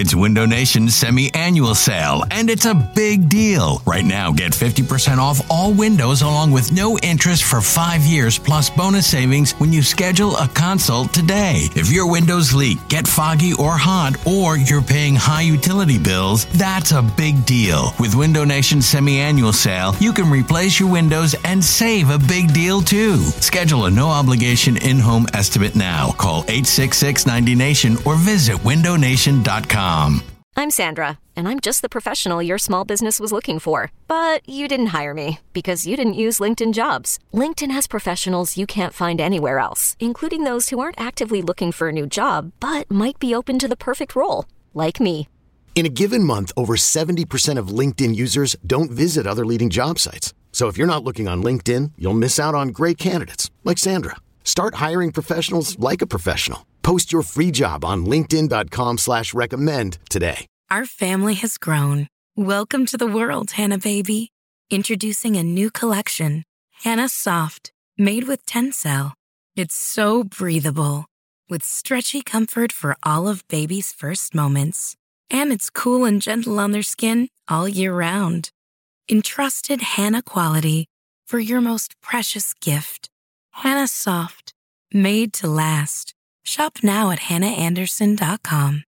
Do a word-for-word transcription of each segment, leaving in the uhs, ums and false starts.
It's Window Nation's semi-annual sale, and it's a big deal. Right now, get fifty percent off all windows along with no interest for five years plus bonus savings when you schedule a consult today. If your windows leak, get foggy or hot, or you're paying high utility bills, that's a big deal. With Window Nation's semi-annual sale, you can replace your windows and save a big deal too. Schedule a no-obligation in-home estimate now. Call eight six six, ninety nation or visit window nation dot com. I'm Sandra, and I'm just the professional your small business was looking for. But you didn't hire me because you didn't use LinkedIn Jobs. LinkedIn has professionals you can't find anywhere else, including those who aren't actively looking for a new job, but might be open to the perfect role, like me. In a given month, over seventy percent of LinkedIn users don't visit other leading job sites. So if you're not looking on LinkedIn, you'll miss out on great candidates like Sandra. Start hiring professionals like a professional. Post your free job on linkedin dot com slash recommend today. Our family has grown. Welcome to the world, Hannah baby. Introducing a new collection, Hannah Soft, made with Tencel. It's so breathable, with stretchy comfort for all of baby's first moments. And it's cool and gentle on their skin all year round. Entrusted Hannah quality for your most precious gift. Hannah Soft, made to last. Shop now at hannah anderson dot com.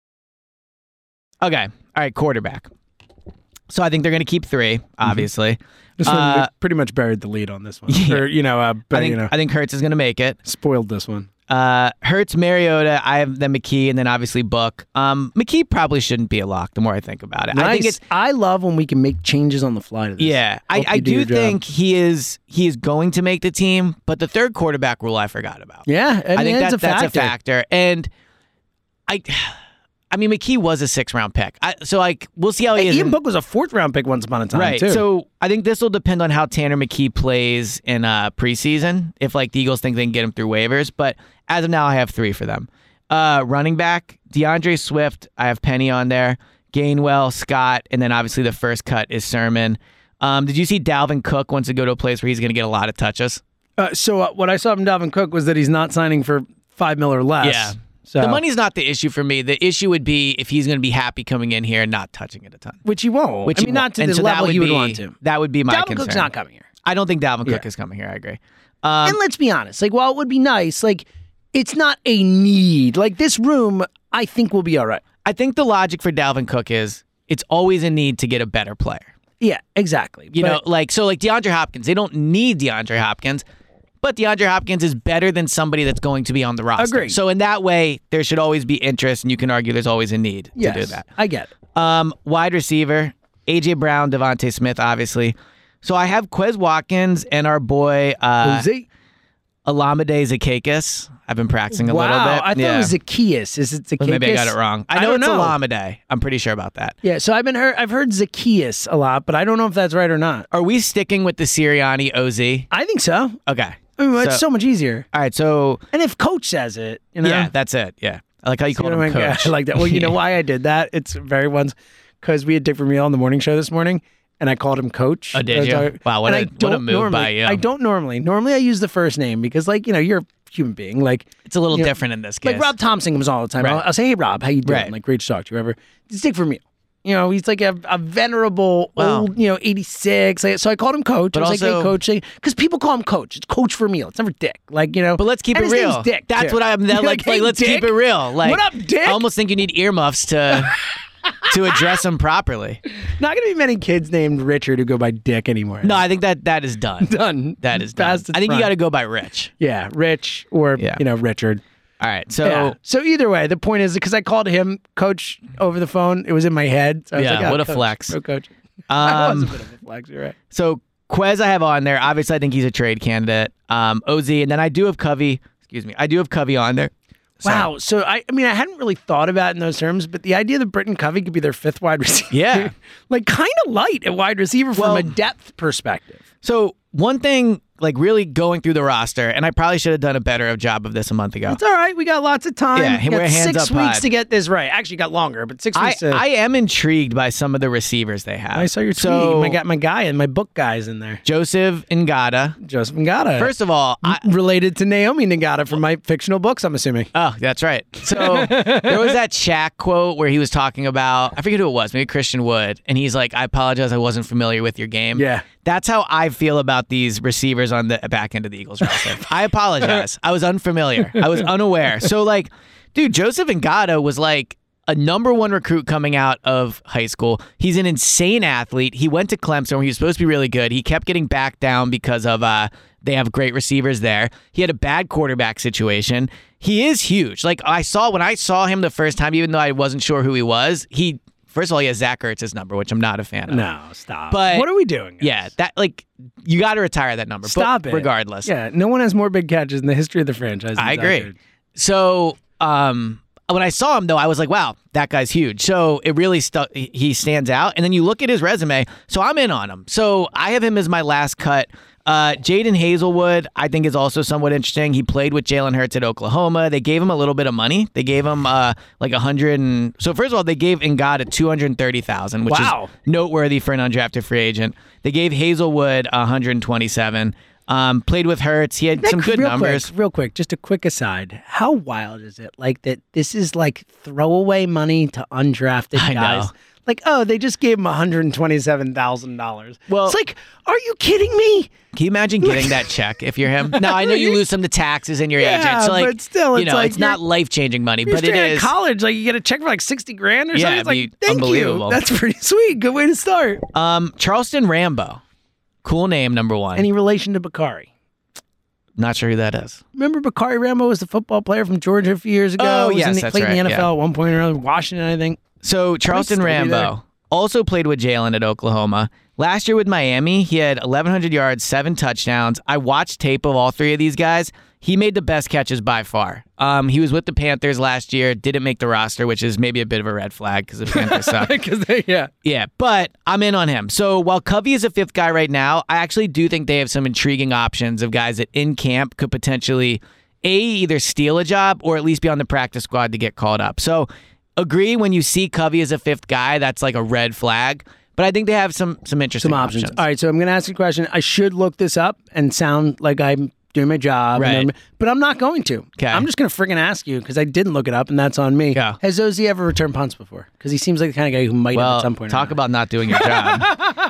Okay. All right, quarterback. So I think they're going to keep three, obviously. Mm-hmm. This one, uh, we pretty much buried the lead on this one. Yeah. Or, you know, uh, but, I think you know, I think Hurts is going to make it. Spoiled this one. Uh, Hurts, Mariota, I have then McKee, and then obviously Book. Um, McKee probably shouldn't be a lock the more I think about it. Nice. I think it's I love when we can make changes on the fly to this. Yeah, I, Hope I you do, do think he is he is going to make the team, but the third quarterback rule I forgot about. Yeah, I, I mean, think it's that, a that's factor. a factor. And I I mean McKee was a six round pick. I, so like we'll see how he Hey, is. Ian in- Book was a fourth round pick once upon a time, Right. too. So I think this will depend on how Tanner McKee plays in uh, preseason, if like the Eagles think they can get him through waivers. But as of now, I have three for them. Uh, running back, DeAndre Swift, I have Penny on there. Gainwell, Scott, and then obviously the first cut is Sermon. Um, did you see Dalvin Cook wants to go to a place where he's going to get a lot of touches? Uh, so uh, what I saw from Dalvin Cook was that he's not signing for five mil or less. Yeah. So, The money's not the issue for me. The issue would be if he's going to be happy coming in here and not touching it a ton. which he won't. Which I he mean, won't. not to And the so that level he would be- want to. That would be my Dalvin concern. Cook's not coming here. I don't think Dalvin Cook Yeah. is coming here. I agree. Um, And let's be honest. Like, while it would be nice, like, it's not a need. Like, this room, I think, will be all right. I think the logic for Dalvin Cook is it's always a need to get a better player. Yeah, exactly. You But- know, like, so like DeAndre Hopkins, they don't need DeAndre Hopkins, but DeAndre Hopkins is better than somebody that's going to be on the roster. Agreed. So in that way, there should always be interest, and you can argue there's always a need yes, to do that. I get it. Um, wide receiver, A J Brown, Devontae Smith, obviously. So I have Quez Watkins and our boy uh, Uzi? Alameda Zacchaeus. I've been practicing a wow, little bit. I thought yeah. it was Zacchaeus. Is it Zacchaeus? But maybe I got it wrong. I know don't it's know. Alameda. I'm pretty sure about that. Yeah, so I've been heard I've heard Zacchaeus a lot, but I don't know if that's right or not. Are we sticking with the Sirianni O Z? I think so. Okay. I mean, it's So- so much easier. All right, so And if Coach says it, you know. yeah, that's it. Yeah, I like how you You call know him what I mean? coach. I like that. Well, you know why I did that? It's very once because we had Dick Vermeil on the morning show this morning, and I called him Coach. Oh, did I was you? talking- Wow, what and a- I what a don't move normally, by you. I don't normally. Normally, I use the first name because, like, you know, you're a human being. Like, It's a little you know, different in this case. like Rob Thompson comes all the time. Right. I'll, I'll say, "Hey, Rob, how you doing? Right. Like, great to talk to you." Whatever. It's Dick Vermeil. You know, he's like a, a venerable Wow. old, you know, eighty-six. Like, so I called him Coach. But I was like, also- "Hey, Coach," because people call him Coach. It's Coach Vermeil. It's never Dick. Like, you know. But let's keep and it his real. name's Dick. That's too. what I'm that, You're like. "Hey, like let's Dick? keep it real. Like, What up, Dick? I almost think you need earmuffs to to address him properly. Not going to be many kids named Richard who go by Dick anymore. No, I think that that is done. Done. That is done. Past its I think you prime. got to go by Rich. Yeah, Rich or, Yeah. you know, Richard. All right, so Yeah. So either way, the point is because I called him Coach over the phone, it was in my head. So I was Yeah, like, oh, what a Coach. flex. Oh, Coach. I was um, a bit of a flex, you're right. so Quez I have on there. Obviously, I think he's a trade candidate. Um, O Z, and then I do have Covey. Excuse me, I do have Covey on there. So- Wow. So I, I mean, I hadn't really thought about it in those terms, but the idea that Britton Covey could be their fifth wide receiver, Yeah. like kind of light at wide receiver Well- from a depth perspective. So one thing, like really going through the roster, and I probably should have done a better job of this a month ago. It's all right. We got lots of time. Yeah, we got we're hands six up weeks high. to get this right. Actually, got longer, but six I, weeks. To, I am intrigued by some of the receivers they have. I saw your tweet. So, I got my guy and my book guys in there. Joseph Ngata. Joseph Ngata. First of all, I, related to Naomi Ngata from my fictional books, I'm assuming. Oh, that's right. So there was that Shaq quote where he was talking about, I forget who it was, maybe Christian Wood, and he's like, I apologize, I wasn't familiar with your game. Yeah. That's how I feel about these receivers on the back end of the Eagles roster. I apologize. I was unfamiliar. I was unaware. So, like, dude, Joseph Ngata was like a number one recruit coming out of high school. He's an insane athlete. He went to Clemson where he was supposed to be really good. He kept getting backed down because of uh, they have great receivers there. He had a bad quarterback situation. He is huge. Like, I saw when I saw him the first time, even though I wasn't sure who he was, he first of all, he has Zach Ertz's number, which I'm not a fan of. No, stop. But what are we doing? Guys? Yeah, that like you got to retire that number. Stop but it. Regardless. Yeah, no one has more big catches in the history of the franchise. I than agree. Zach Ertz. So, um, when I saw him though, I was like, wow, that guy's huge. So it really stu- he stands out. And then you look at his resume. So I'm in on him. So I have him as my last cut. Uh, Jaden Hazelwood, I think, is also somewhat interesting. He played with Jalen Hurts at Oklahoma. They gave him a little bit of money. They gave him uh, like a hundred. And so first of all, they gave Ngata two hundred thirty thousand, which Wow. is noteworthy for an undrafted free agent. They gave Hazelwood one hundred twenty-seven. Um, played with Hurts. He had Nick, some good real numbers. Quick, real quick, just a quick aside. How wild is it? Like that? This is like throwaway money to undrafted I guys. know. Like, oh, they just gave him one hundred twenty-seven thousand dollars. Well- it's like, are you kidding me? Can you imagine getting that check if you're him? Now, I know you lose some to taxes and your Yeah, agent. So like, but still, you it's know, like it's not you're- life-changing money, You're but it straight out of is. college, like you get a check for like sixty grand or Yeah, something. It's it'd like, be thank unbelievable. you. That's pretty sweet. Good way to start. Um, Charleston Rambo. Cool name, number one. Any relation to Bakari? Not sure who that is. Remember Bakari Rambo was the football player from Georgia a few years ago? Oh, Was yes, in the, that's played in the right, N F L yeah. at one point or another. Washington, I think. So Charleston still be Rambo there. also played with Jalen at Oklahoma. Last year with Miami, he had eleven hundred yards, seven touchdowns. I watched tape of all three of these guys. He made the best catches by far. Um, he was with the Panthers last year, didn't make the roster, which is maybe a bit of a red flag because the Panthers suck. Because they, yeah. Yeah, but I'm in on him. So while Covey is a fifth guy right now, I actually do think they have some intriguing options of guys that in camp could potentially, A, either steal a job or at least be on the practice squad to get called up. So agree when you see Covey as a fifth guy, that's like a red flag. But I think they have some some interesting Some options. options. All right, so I'm going to ask you a question. I should look this up and sound like I'm doing my job. Right. And I'm- but I'm not going to. Okay. I'm just going to friggin' ask you because I didn't look it up, and that's on me. Yeah. Has Ozzy ever returned punts before? Because he seems like the kind of guy who might have Well, at some point. or talk another. about not doing your job.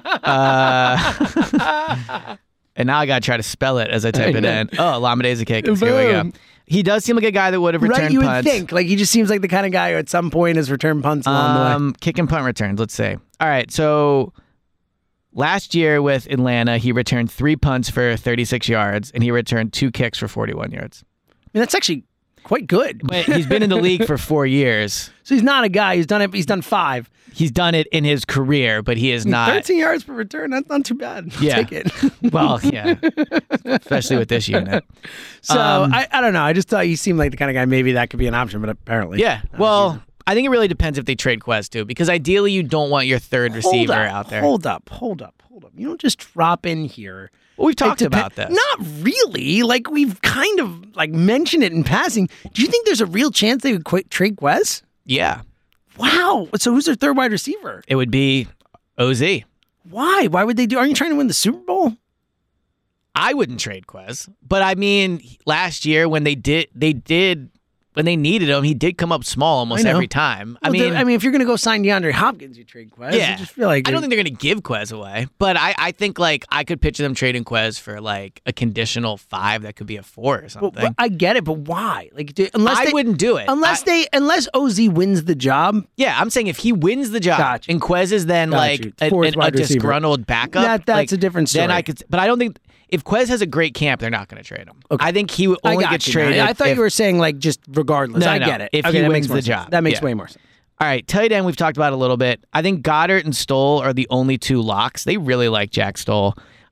uh, and now I got to try to spell it as I type it in. Oh, Lamadeza Cakins. Here we go. Boom. He does seem like a guy that would have returned Right, you punts. would think. Like, he just seems like the kind of guy who at some point has returned punts along the way. Um, kick and punt returns, let's say. All right, so last year with Atlanta, he returned three punts for thirty-six yards, and he returned two kicks for forty-one yards. I mean, that's actually quite good. But he's been in the league for four years. So he's not a guy who's done it. He's done five. He's done it in his career, but he is not. thirteen yards per return. That's not too bad. I'll Yeah. Take it. Well, yeah, especially with this unit. So Um, I, I don't know. I just thought he seemed like the kind of guy maybe that could be an option, but apparently. Yeah. Well, I think it really depends if they trade Quez too, because ideally you don't want your third Hold receiver up, out there. Hold up, hold up, hold up. You don't just drop in here. Well, we've talked It depen- about this. Not really. Like we've kind of like mentioned it in passing. Do you think there's a real chance they would quit trade Quez? Yeah, Wow. So who's their third wide receiver? it would be O Z. Why? Why would they do? Aren't you trying to win the Super Bowl? I wouldn't trade Quez, but I mean, last year when they did, they did when they needed him, he did come up small almost I know. every time. I Well, mean, the- I mean, if you're going to go sign DeAndre Hopkins, you trade Quez. yeah, I just feel like I don't think they're going to give Quez away, but I, I think like I could picture them trading Quez for like a conditional five that could be a four or Well, something. well, I get it, but why? Like, do, unless I they, wouldn't do it Unless I- they, unless O Z wins the job. Yeah, I'm saying if he wins the job Gotcha. and Quez is then Got like you. a, Fourth a- a wide receiver. disgruntled backup, That- that's like, a different Then I story. could, but I don't think if Quez has a great camp, they're not going to trade him. Okay. I think he only I got gets you. traded. now. I thought if- you were saying like just regardless. No, I no, get it. if okay, he that wins makes more the sense. job. That makes Yeah. way more sense. All right, tight end we've talked about a little bit. I think Goddard and Stoll are the only two locks. They really like Jack Stoll.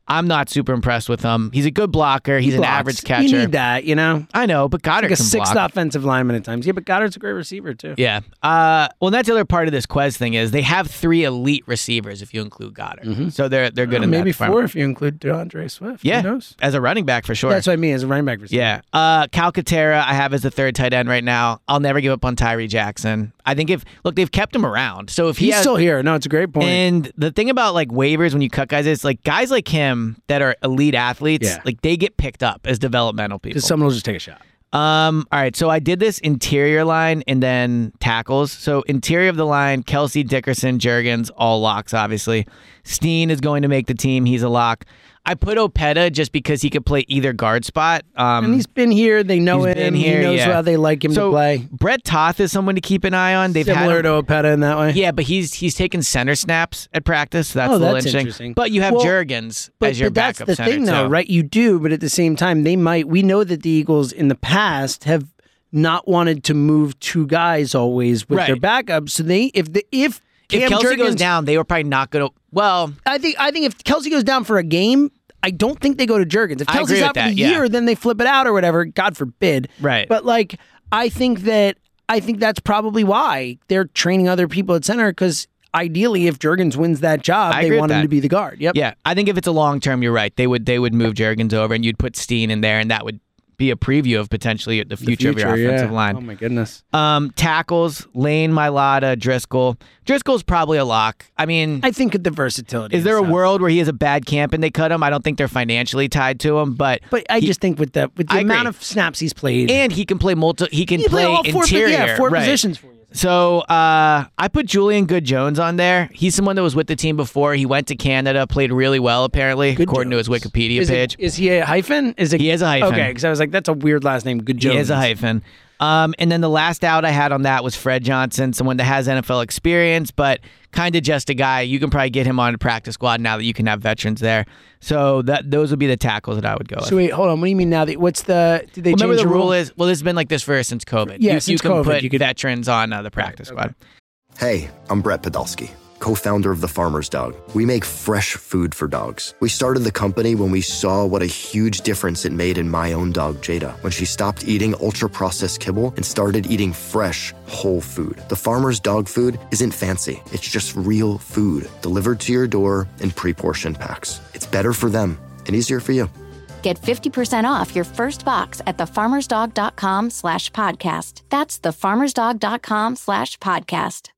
I'm not super impressed with him. He's a good blocker. He's He an blocks. average catcher. You need that, you know? I know, but Goddard Like a can sixth block. offensive lineman at times. Yeah, but Goddard's a great receiver, too. Yeah. Uh, well, that's the other part of this Quez thing is they have three elite receivers if you include Goddard. Mm-hmm. So they're they're good Uh, in maybe that department. four if you include DeAndre Swift. Yeah, Who knows? as a running back for sure. That's what I mean as a running back receiver. Yeah. Uh, Calcaterra, I have as the third tight end right now. I'll never give up on Tyree Jackson. I think if, look, they've kept him around. So if he He's has, still here. No, it's a great point. and the thing about like waivers when you cut guys is like guys like him that are elite athletes, Yeah. like they get picked up as developmental people. Because someone will just take a shot. Um, all right, so I did this interior line and then tackles. So interior of the line, Kelsey, Dickerson, Juergens, all locks, obviously. Steen is going to make the team. He's a lock. I put Opeta just because he could play either guard spot. Um, And he's been here. They know he's him. been here, he knows yeah. how they like him so to play. Brett Toth is someone to keep an eye on. They've Similar had him, to Opeta in that way. yeah, but he's he's taken center snaps at practice. So that's Oh, a little that's interesting. interesting. But you have Well, Juergens But, as your but that's backup the center thing, though, too. right? You do, but at the same time, they might. We know that the Eagles in the past have not wanted to move two guys always with Right. their backups. So they, if the if Cam If Kelsey goes Juergens- down, they were probably not going to. Well, I think I think if Kelsey goes down for a game, I don't think they go to Juergens. If I Kelsey's agree out with for the that, yeah. year, then they flip it out or whatever. God forbid. Right. But like, I think that I think that's probably why they're training other people at center because ideally, if Juergens wins that job, I they agree with want him that. to be the guard. Yep. yeah, I think if it's a long term, you're right. They would they would move Juergens over, and you'd put Steen in there, and that would be a preview of potentially the future, of your offensive yeah. line. Oh my goodness. Um, tackles: Lane, Mailata, Driscoll. Driscoll's probably a lock. I mean, I think of the versatility. is there a and stuff. world where he has a bad camp and they cut him? I don't think they're financially tied to him, but But I he- just think with the with the I amount agree. of snaps he's played, and he can play multi. He can he play, all four, interior. yeah, four right. positions for you. So uh, I put Julian Good Jones on there. He's someone that was with the team before. He went to Canada, played really well apparently, Good according Jones. to his Wikipedia Is, page. it, is he a hyphen? Is it? He is a hyphen. Okay, because I was like, that's a weird last name. Good Jones. He is a hyphen. Um, and then the last out I had on that was Fred Johnson, someone that has N F L experience, but kind of just a guy. You can probably get him on the practice squad now that you can have veterans there. So that those would be the tackles that I would go with. So wait, hold on. What do you mean now? That, what's the? Did they Well, remember change the the rule is well, this has been like this for since COVID. Yeah, you, you since can COVID, put you could- veterans on uh, the practice squad. Hey, I'm Brett Podolsky, co-founder of The Farmer's Dog. We make fresh food for dogs. We started the company when we saw what a huge difference it made in my own dog, Jada, when she stopped eating ultra-processed kibble and started eating fresh, whole food. The Farmer's Dog food isn't fancy. It's just real food delivered to your door in pre-portioned packs. It's better for them and easier for you. Get fifty percent off your first box at thefarmersdog.com slash podcast. That's thefarmersdog.com slash podcast.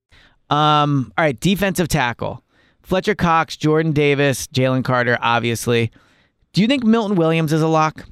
Um, all right, defensive tackle. Fletcher Cox, Jordan Davis, Jalen Carter, obviously. Do you think Milton Williams is a lock?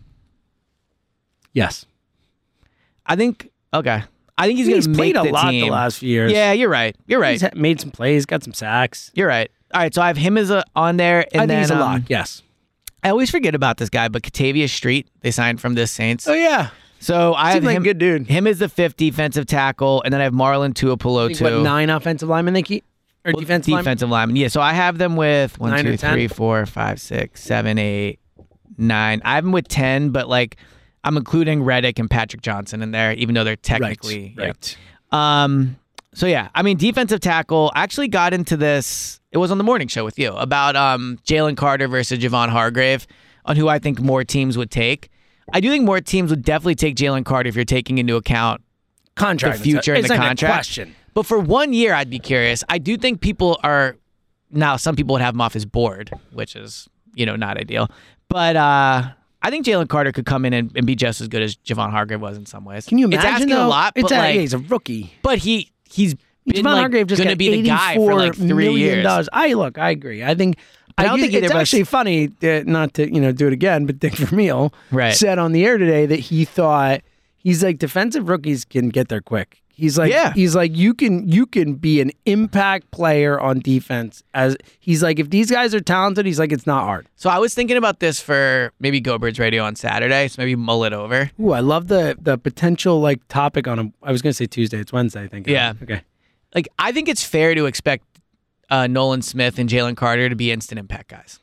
Yes. I think, okay. I think he's, He's going to make played a the lot team. the last few years. Yeah, you're right. You're right. He's ha- made some plays, got some sacks. You're right. All right, so I have him as a on there. And I think then, he's a um, lock. Yes. I always forget about this guy, but Katavius Street, they signed from this Saints. Oh yeah. So I have Seems like a him, good dude. him as the fifth defensive tackle, and then I have Marlon I think, Tuipulotu. what, nine offensive linemen they keep or Well, defensive linemen? defensive lineman. Yeah, so I have them with one, Nine or two, ten? three, four, five, six, seven, eight, nine. I have them with ten, but like I'm including Reddick and Patrick Johnson in there, even though they're technically Right. yeah. Right. Um. So yeah, I mean, defensive tackle. I actually got into this. It was on the morning show with you about um Jalen Carter versus Javon Hargrave on who I think more teams would take. I do think more teams would definitely take Jalen Carter if you're taking into account Contract. the future and it's the not even a contract. question. But for one year, I'd be curious. I do think people are now. Some people would have him off his board, which is you know not ideal. But uh, I think Jalen Carter could come in and, and be just as good as Javon Hargrave was in some ways. Can you imagine? It's asking though? a lot, but It's a, like, yeah, he's a rookie. but he he's been Javon like, Hargrave just going to got be the guy for like eighty-four three million years. dollars. I look, I agree. I think But I don't do- think either it's of us- actually funny, uh, not to you know do it again, but Dick Vermeil Right. said on the air today that he thought he's like defensive rookies can get there quick. He's like Yeah. he's like you can you can be an impact player on defense as he's like if these guys are talented, he's like it's not hard. So I was thinking about this for maybe Go Birds Radio on Saturday, so maybe mull it over. Ooh, I love the the potential like topic on a. I was gonna say Tuesday. It's Wednesday, I think. Yeah. Okay. Like I think it's fair to expect uh, Nolan Smith and Jalen Carter to be instant impact guys.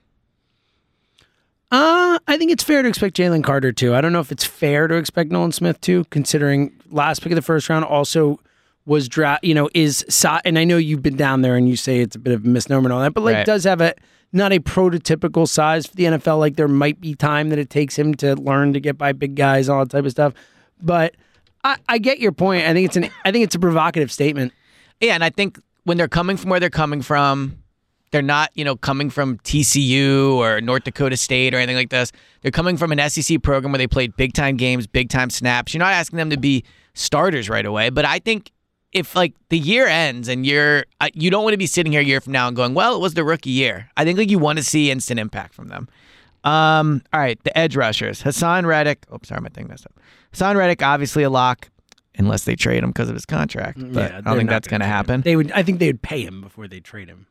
Uh, I think it's fair to expect Jalen Carter too. I don't know if it's fair to expect Nolan Smith too, considering last pick of the first round, also was draft, you know, is si- and I know you've been down there and you say it's a bit of a misnomer and all that, but like Right. does have a not a prototypical size for the N F L. Like there might be time that it takes him to learn to get by big guys, all that type of stuff. But I, I get your point. I think it's an I think it's a provocative statement. Yeah, and I think when they're coming from where they're coming from, they're not, you know, coming from T C U or North Dakota State or anything like this. They're coming from an S E C program where they played big-time games, big-time snaps. You're not asking them to be starters right away, but I think if, like, the year ends and you're uh, you don't want to be sitting here a year from now and going, well, it was the rookie year. I think, like, you want to see instant impact from them. Um, all right, the edge rushers. Hassan Reddick. Oh, sorry, my thing messed up. Hassan Reddick, obviously a lock, unless they trade him because of his contract. But Yeah, I they're don't think not that's going gonna to trade him. happen. They would. I think they would pay him before they trade him.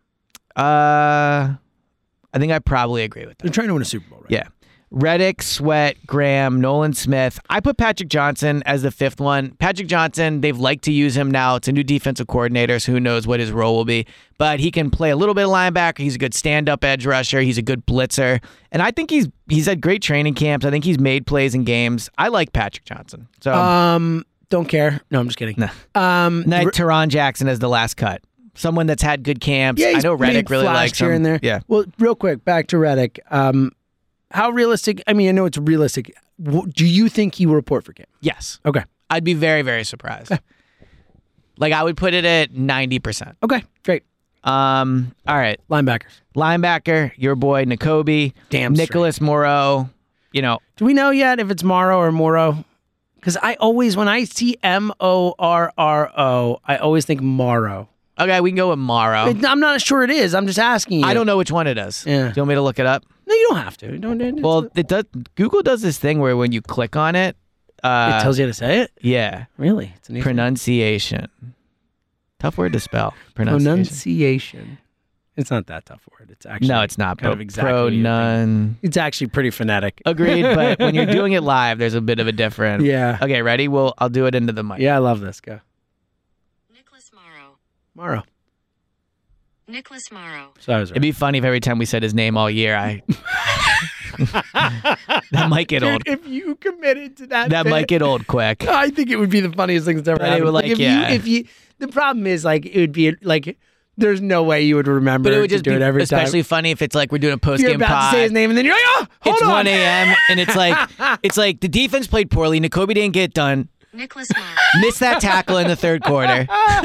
Uh, I think I probably agree with They're that. trying to win a Super Bowl, right? Yeah. Reddick, Sweat, Graham, Nolan Smith. I put Patrick Johnson as the fifth one. Patrick Johnson, they've liked to use him now. It's a new defensive coordinator, so who knows what his role will be. But he can play a little bit of linebacker. He's a good stand-up edge rusher. He's a good blitzer. And I think he's he's had great training camps. I think he's made plays in games. I like Patrick Johnson. So Um, don't care. No, I'm just kidding. Nah. Um, and I had r- Teron Jackson as the last cut. Someone that's had good camps. yeah, I he's know Reddick made really flashed likes here him. and there. Yeah. Well, real quick, back to Reddick. Um, how realistic? I mean, I know it's realistic. W- Do you think he will report for camp? Yes. Okay. I'd be very, very surprised. Like, I would put it at ninety percent. Okay. Great. Um, all right. Linebackers. Linebacker, your boy, N'Kobe. Damn Nicholas Morrow. You know, Do we know yet if it's Morrow or Morrow? Because I always, when I see M O R R O, I always think Morrow. okay, we can go with Morrow. It- I'm not sure it is. I'm just asking you. I don't know which one it is. Yeah. Do you want me to look it up? No, you don't have to. You Don't, it's- Well, it does. Google does this thing where when you click on it, uh, it tells you how to say it. yeah, Really? It's an easy- pronunciation. Tough word to spell. Pronunciation. pronunciation. It's not that tough word. It's actually No, it's not. kind Pro, of exactly what you think. pronun. It's actually pretty phonetic. Agreed, but when you're doing it live, there's a bit of a different. Yeah. Okay, ready? Well, I'll do it into the mic. Yeah, I love this. Go. Nicholas Morrow. Morrow. Nicholas Morrow. So I was It'd be funny if every time we said his name all year, I. that might get old. Dude, if you committed to that, That bit, might get old quick. I think it would be the funniest thing that's ever But it happened. would, like, if yeah. you, if you, the problem is like it would be like there's no way you would remember But it would to just do be it every especially time. funny if it's like we're doing a post You're game about pod. to say his name and then you're like, oh, hold it's on. one a.m. and it's like it's like the defense played poorly. N'Kobe didn't get done. Nicholas Morrow. Missed that tackle in the third quarter.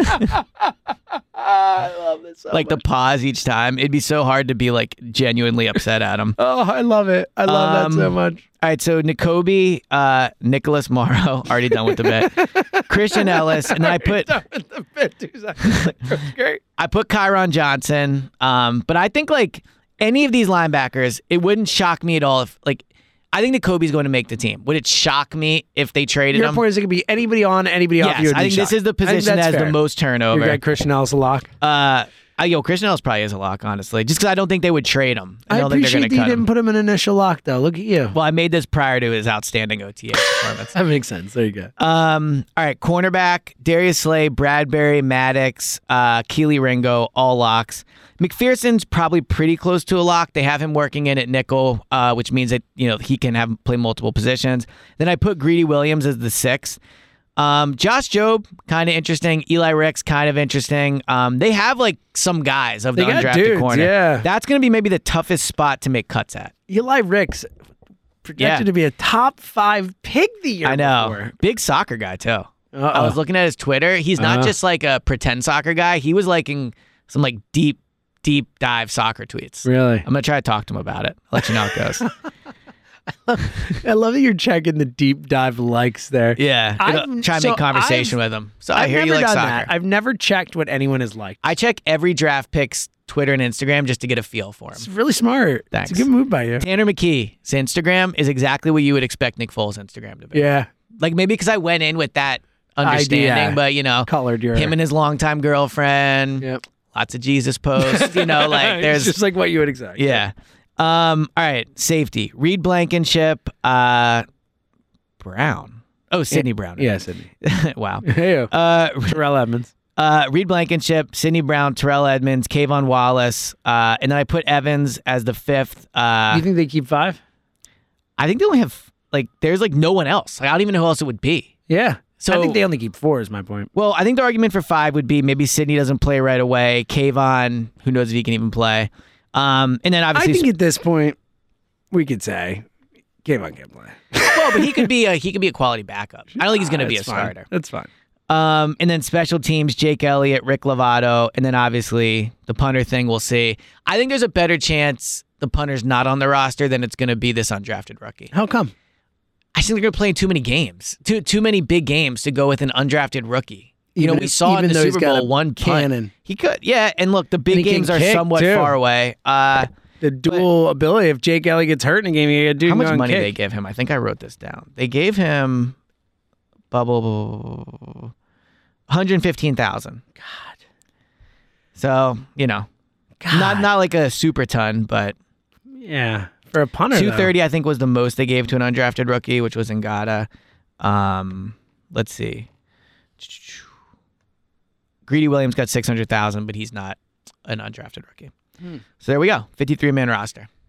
I love this. So Like the much. pause each time. It'd be so hard to be like genuinely upset at him. Oh, I love it. I love Um, that so much. All right, so N'Kobe, uh, Nicholas Morrow, already done with the bet. Christian Ellis, and then I put the bit two seconds. That's great. I put Kyron Johnson. Um, but I think like any of these linebackers, it wouldn't shock me at all if like I think N'Kobe's going to make the team. Would it shock me if they traded Your him? point is it could be anybody on, anybody off. Yes, You would I be think this shocked. is the I think position that that's has fair. the most turnover. Your guy Christian Ellis a lock. Uh, uh, yo, Christian Ellis probably is a lock, honestly, just because I don't think they would trade him. I I, don't think they're appreciate going that to you cut didn't him. put him in initial lock though. Look at you. Well, I made this prior to his outstanding O T A performance. That makes sense. There you go. Um, all right, cornerback, Darius Slay, Bradbury, Maddox, uh, Keely Ringo, all locks. McPherson's probably pretty close to a lock. They have him working in at nickel, uh, which means that you know he can have play multiple positions. Then I put Greedy Williams as the sixth. Um, Josh Jobe, kind of interesting. Eli Ricks, kind of interesting. Um, they have like some guys of the They got undrafted dudes, corner. yeah. That's going to be maybe the toughest spot to make cuts at. Eli Ricks projected Yeah. to be a top five pick the year I know. before. Big soccer guy too. Uh-oh. I was looking at his Twitter. He's not Uh-huh. just like a pretend soccer guy. He was liking some like deep, deep dive soccer tweets. Really? I'm gonna try to talk to him about it. Let you know how it goes. I love that you're checking the deep dive likes there. Yeah, I've- Gonna try to so make conversation I've- with him. So I I've hear never you like done soccer. that. I've never checked what anyone has liked. I check every draft pick's Twitter and Instagram just to get a feel for him. It's really smart. Thanks. It's a good move by you. Tanner McKee's Instagram is exactly what you would expect Nick Foles' Instagram to be. Yeah. Like maybe because I went in with that understanding, Idea. but you know, Colored your him and his longtime girlfriend, Yep. lots of Jesus posts. You know, like It's there's just like what you would expect. yeah. Um. All right. Safety. Reed Blankenship. Uh. Brown. Oh, Sidney Brown. Yeah, Sydney. Wow. Hey, Uh. Terrell Edmonds. Uh. Reed Blankenship. Sidney Brown. Terrell Edmonds. Kayvon Wallace. Uh. And then I put Evans as the fifth. Uh. you think they keep five? I think they only have like there's like no one else. Like, I don't even know who else it would be. Yeah. So I think they only keep four. Is my point. Well, I think the argument for five would be maybe Sidney doesn't play right away. Kayvon, who knows if he can even play. Um, and then obviously, I think at this point, we could say Kayvon can't play. well, but he could be a he could be a quality backup. I don't think he's going to be a That's fine. starter. That's fine. Um, and then special teams, Jake Elliott, Rick Lovato, and then obviously the punter thing. We'll see. I think there's a better chance the punter's not on the roster than it's going to be this undrafted rookie. How come? I think they're going to play too many games, too too many big games to go with an undrafted rookie. You Even- know, we saw in even the though he's Super got Bowl a one punt. cannon. He could, yeah. And look, the big And he can games are kick, somewhat too. far away. Uh, The dual ability. If Jake Elliott gets hurt in a game, you got to do how much go and money kick. they give him? I think I wrote this down. They gave him bubble one hundred fifteen thousand. God. So you know, God. not not like a super ton, but Yeah, for a punter, two though. thirty. I think was the most they gave to an undrafted rookie, which was Ngata. Um, let's see. Greedy Williams got six hundred thousand, but he's not an undrafted rookie. Hmm. So there we go, fifty-three man roster.